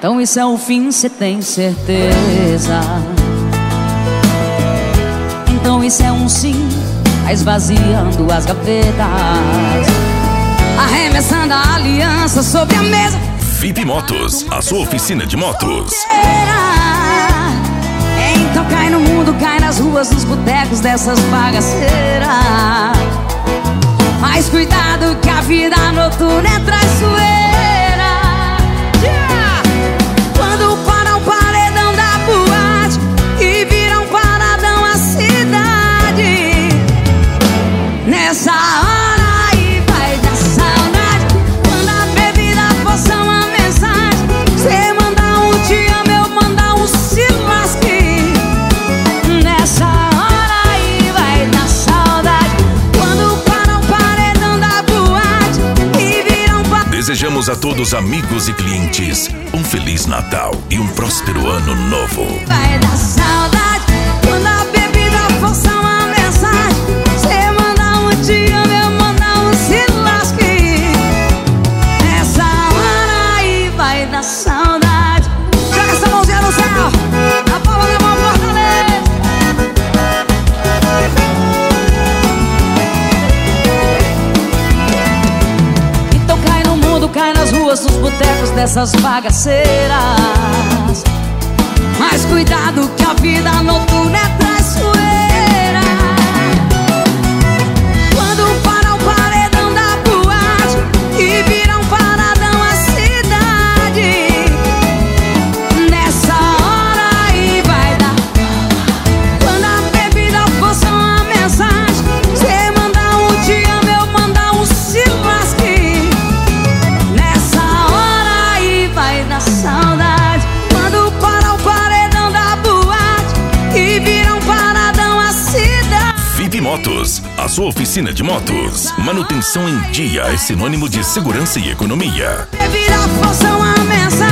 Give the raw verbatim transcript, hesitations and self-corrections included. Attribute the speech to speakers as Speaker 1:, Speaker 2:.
Speaker 1: Então isso é o fim, cê tem certeza? Então isso é um sim, tá esvaziando as gavetas, arremessando a aliança sobre a mesa.
Speaker 2: V I P Motos, a sua oficina de motos.
Speaker 1: Então cai no mundo, cai nas ruas, nos botecos dessas bagaceiras. Mas cuidado que a vida noturna é traiçoeira. Yeah! Quando para o paredão da boate e vira um paradão a cidade, nessa hora aí vai dar saudade. Quando a bebida for só uma mensagem, cê mandar um te amo, eu mandar um se lasque. Nessa hora aí vai dar saudade. Quando para o paredão da boate e vira um paradão.
Speaker 2: Desejamos a todos, amigos e clientes, um Feliz Natal e um próspero Ano Novo.
Speaker 1: Vai dar saudade. Quando a bebida for só uma mensagem, cê mandar um te amo, eu mandar um se lasque. Nessa hora aí vai dar saudade. Joga essa mãozinha no céu, a palma da mão, Fortaleza. Então cai no mundo, cai nas ruas, nos botecos dessas bagaceiras. Mas cuidado que a vida noturna é traiçoeira. Quando para o paredão da boate e vira um paradão a cidade, nessa hora aí vai dar. Quando a bebida for só uma mensagem, cê mandar um te amo, eu mandar um se lasque. Nessa hora aí vai dar saudade. Quando para o paredão da boate e vira um paradão a cidade.
Speaker 2: V I P Motos, a sua oficina de motos. Manutenção em dia é sinônimo de segurança e economia.
Speaker 1: Bebida for só uma mensagem,